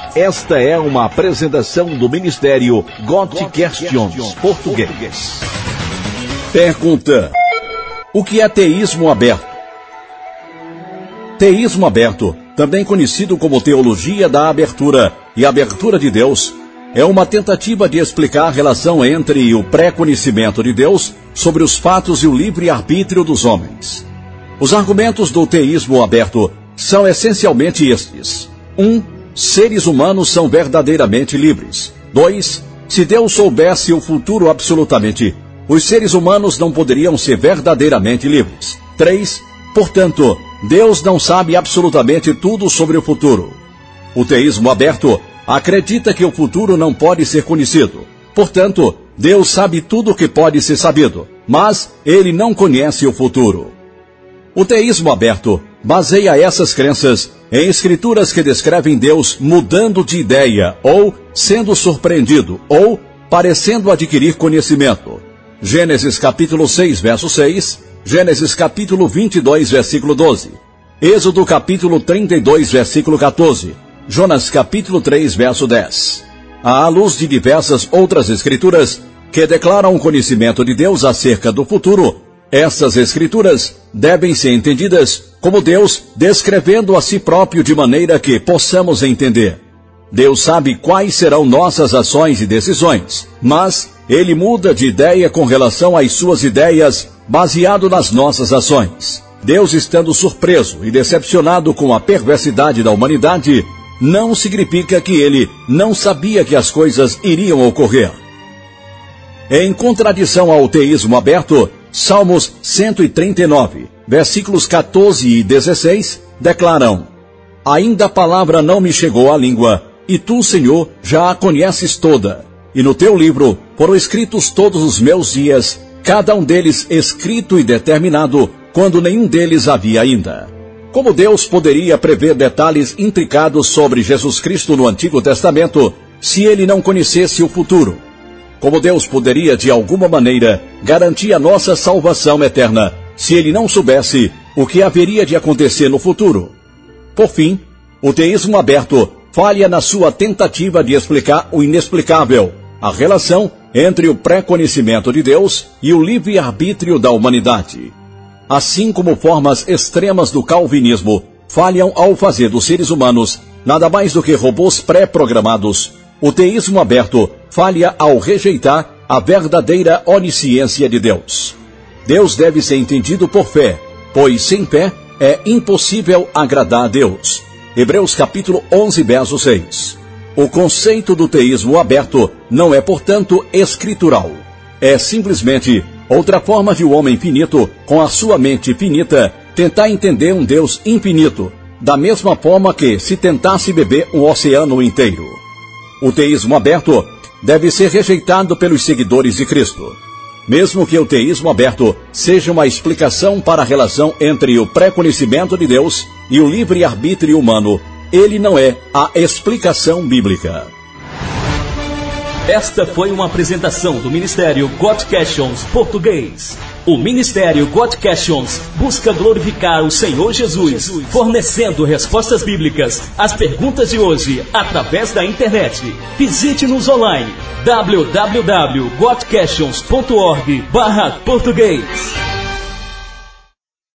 Esta é uma apresentação do Ministério God Questions Português. Pergunta: o que é teísmo aberto? Teísmo aberto, também conhecido como teologia da abertura e abertura de Deus, é uma tentativa de explicar a relação entre o pré-conhecimento de Deus sobre os fatos e o livre-arbítrio dos homens. Os argumentos do teísmo aberto são essencialmente estes: 1. Seres humanos são verdadeiramente livres. 2. Se Deus soubesse o futuro absolutamente, os seres humanos não poderiam ser verdadeiramente livres. 3. Portanto, Deus não sabe absolutamente tudo sobre o futuro. O teísmo aberto acredita que o futuro não pode ser conhecido. Portanto, Deus sabe tudo o que pode ser sabido, mas Ele não conhece o futuro. O teísmo aberto baseia essas crenças em escrituras que descrevem Deus mudando de ideia, ou sendo surpreendido, ou parecendo adquirir conhecimento. Gênesis capítulo 6, verso 6, Gênesis capítulo 22, versículo 12, Êxodo capítulo 32, versículo 14, Jonas capítulo 3, verso 10. À luz de diversas outras escrituras que declaram o conhecimento de Deus acerca do futuro, essas escrituras devem ser entendidas como Deus descrevendo a si próprio de maneira que possamos entender. Deus sabe quais serão nossas ações e decisões, mas Ele muda de ideia com relação às suas ideias baseado nas nossas ações. Deus, estando surpreso e decepcionado com a perversidade da humanidade, não significa que Ele não sabia que as coisas iriam ocorrer. Em contradição ao teísmo aberto, Salmos 139, versículos 14 e 16, declaram: ainda a palavra não me chegou à língua, e tu, Senhor, já a conheces toda. E no teu livro foram escritos todos os meus dias, cada um deles escrito e determinado, quando nenhum deles havia ainda. Como Deus poderia prever detalhes intricados sobre Jesus Cristo no Antigo Testamento, se Ele não conhecesse o futuro? Como Deus poderia, de alguma maneira, garantir a nossa salvação eterna, se Ele não soubesse o que haveria de acontecer no futuro? Por fim, o teísmo aberto falha na sua tentativa de explicar o inexplicável, a relação entre o pré-conhecimento de Deus e o livre-arbítrio da humanidade. Assim como formas extremas do calvinismo falham ao fazer dos seres humanos nada mais do que robôs pré-programados, o teísmo aberto falha ao rejeitar a verdadeira onisciência de Deus. Deus deve ser entendido por fé, pois sem fé é impossível agradar a Deus. Hebreus capítulo 11, verso 6. O conceito do teísmo aberto não é, portanto, escritural. É simplesmente outra forma de um homem finito, com a sua mente finita, tentar entender um Deus infinito, da mesma forma que se tentasse beber um oceano inteiro. O teísmo aberto deve ser rejeitado pelos seguidores de Cristo. Mesmo que o teísmo aberto seja uma explicação para a relação entre o pré-conhecimento de Deus e o livre-arbítrio humano, ele não é a explicação bíblica. Esta foi uma apresentação do Ministério God Questions Português. O Ministério God Questions busca glorificar o Senhor Jesus, fornecendo respostas bíblicas às perguntas de hoje através da internet. Visite-nos online www.godquestions.org/português.